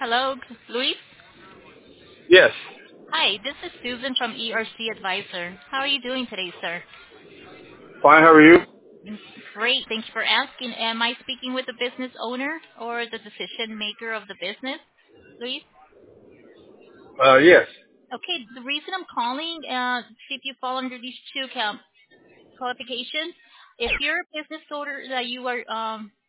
Hello, Luis. Yes. Hi, this is Susan from ERC Advisor. How are you doing today, sir? Fine. How are you? Great. Thank you for asking. Am I speaking with the business owner or the decision maker of the business, Luis? Yes. Okay. The reason I'm calling, see if you fall under these two qualifications. If you're a business owner that you are